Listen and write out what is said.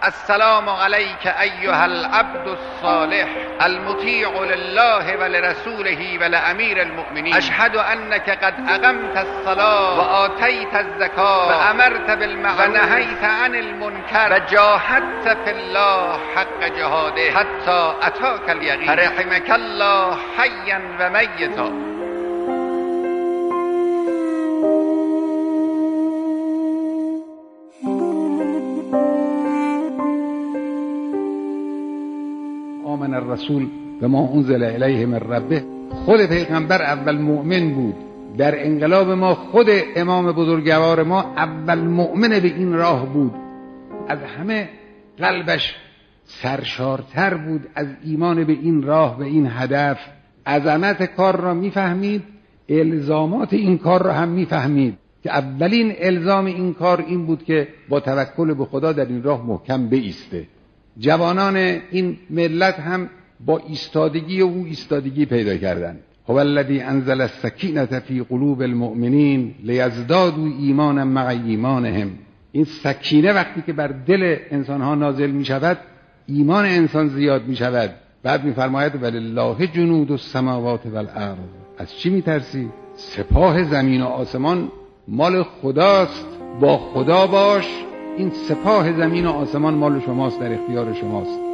السلام علیک ایها العبد الصالح المطیع لله ولرسوله ولامیر المؤمنین اشهد انک قد اقمت الصلاة وآتیت الزکاة وامرت بالمعروف ونهیت عن المنکر وجاهدت فی الله حق جهاده حتی اتاک الیقین فرحمک الله حیا و میتا. آمن الرسول به ما انزل الیه من ربه. خود پیغمبر اول مؤمن بود. در انقلاب ما خود امام بزرگوار ما اول مؤمن به این راه بود. از همه قلبش سرشارتر بود از ایمان به این راه و این هدف. عظمت کار را میفهمید، الزامات این کار را هم میفهمید که اولین الزام این کار این بود که با توکل به خدا در این راه محکم بایسته. جوانان این ملت هم با ایستادگی او ایستادگی پیدا کردند. هو الذی انزل السکینة فی قلوب المؤمنین لیزدادوا ایمانا مع ایمانهم. این سکینه وقتی که بر دل انسانها نازل می شود، ایمان انسان زیاد می شود. بعد می فرماید ولله جنود السماوات والارض. از چی می ترسی؟ سپاه زمین و آسمان مال خداست، با خدا باش. این سپاه زمین و آسمان مال شماست، در اختیار شماست.